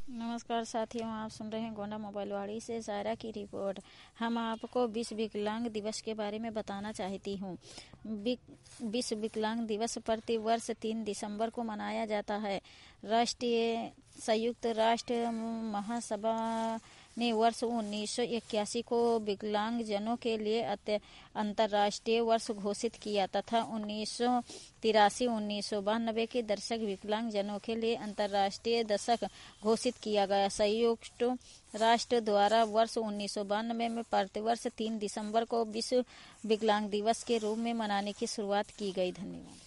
नमस्कार साथियों, आप सुन रहे हैं गोंडा मोबाइल वाड़ी से सायरा की रिपोर्ट। हम आपको विश्व विकलांग दिवस के बारे में बताना चाहती हूँ। विश्व विकलांग दिवस प्रति वर्ष 3 दिसंबर को मनाया जाता है। राष्ट्रीय संयुक्त राष्ट्र महासभा ने वर्ष 1981 को विकलांग जनों के लिए अंतर्राष्ट्रीय वर्ष घोषित किया तथा 1993-1992 के दशक विकलांग जनों के लिए अंतर्राष्ट्रीय दशक घोषित किया गया। संयुक्त राष्ट्र द्वारा वर्ष 1992 में प्रतिवर्ष 3 दिसंबर को विश्व विकलांग दिवस के रूप में मनाने की शुरुआत की गई। धन्यवाद।